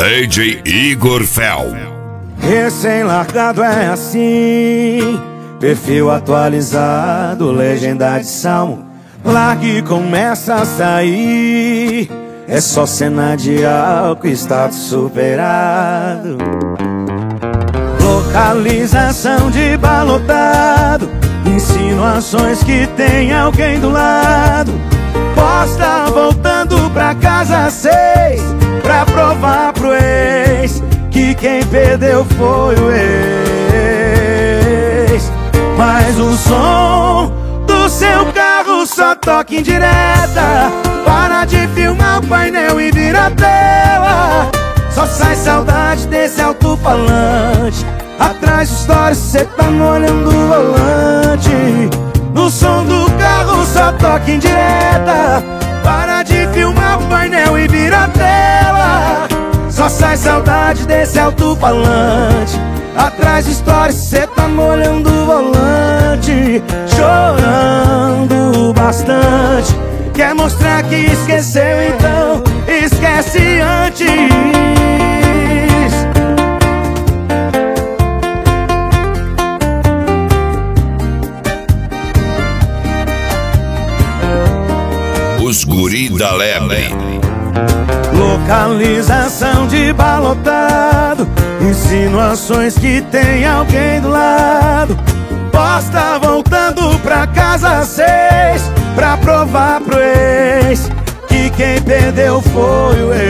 DJ Igor Fel. Recém-largado é assim, perfil atualizado, legenda de salmo. Largue e começa a sair, é só cena de álcool, status superado. Localização de balotado, insinuações que tem alguém do lado. Posta voltando pra casa 6, pra provar pro ex que quem perdeu foi o ex. Mas o som do seu carro só toca em direta. Para de filmar o painel e vira a tela. Só sai saudade desse alto-falante. Atrás de stories cê tá molhando o volante. No som do carro só toca em direta. Para de filmar o painel e vira a tela. Só sai saudade desse alto-falante. Atrás de stories cê tá molhando o volante. Chorando bastante. Quer mostrar que esqueceu, então esquece antes. Os guri da lebre. Localização de balotado, insinuações que tem alguém do lado. Posta voltando pra casa 6, pra provar pro ex que quem perdeu foi o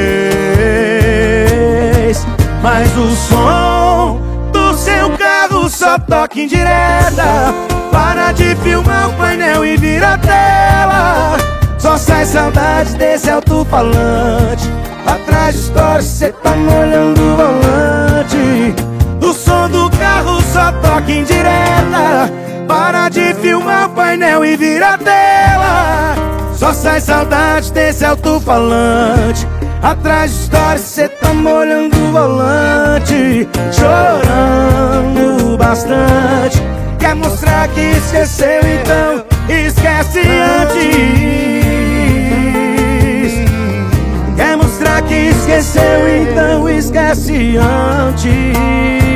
ex. Mas o som do seu carro só toca em direta. Para de filmar o painel e vira a tela. Só sai saudade desse alto-falante. Atrás de stories cê tá molhando o volante. O som do carro só toca em direta. Para de filmar o painel e vira a tela. Só sai saudade desse alto-falante. Atrás de stories cê tá molhando o volante. Chorando bastante. Quer mostrar que esqueceu, então esquece antes. Quer mostrar que esqueceu, então esquece antes.